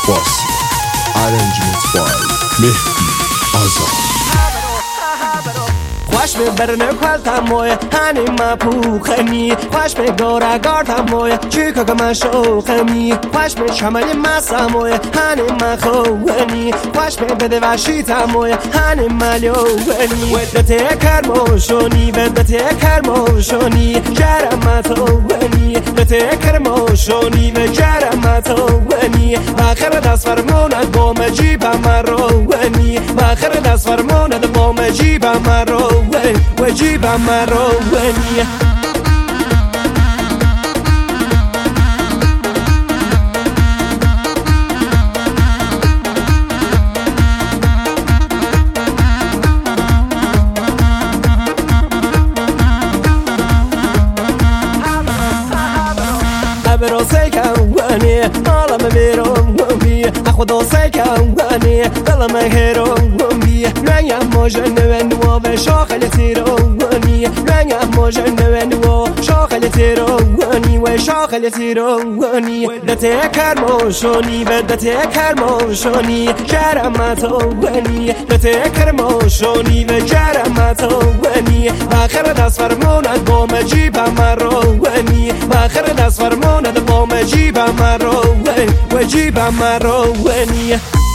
Bossy Arrangement by Mehdi Azad خوش به برنه کلتم موی هنی ما پوخمی خوش به گاره گارتم موی چیکا که من شوخمی خوش به شمالی مسا موی هنی ما خوانی خوش به بده وشیتم موی هنی ما لیوانی ودته کرموشونی ودته کرموشونی جرم توانی ودته کرموشونی و جرم توانی آخر دست فرموند بوم جیبم روانی آخر دست فرموند بوم جیبم روانی وجيبها مروانية براسي كواني عالم بيرم ومي اخد اوسي كواني دلم هيرم ومي رنگم مجنون و شاخل تیرونی رنگم مجنون و شاخل تیرونی و شاخل تیرونی ودته کرموشونی ودته کرموشونی جرم توانی ودته کرموشونی و جرم توانی آخر دست فرموند بوم جیبم روانی آخر دست فرموند بوم جیبم روانی و جیبم روانی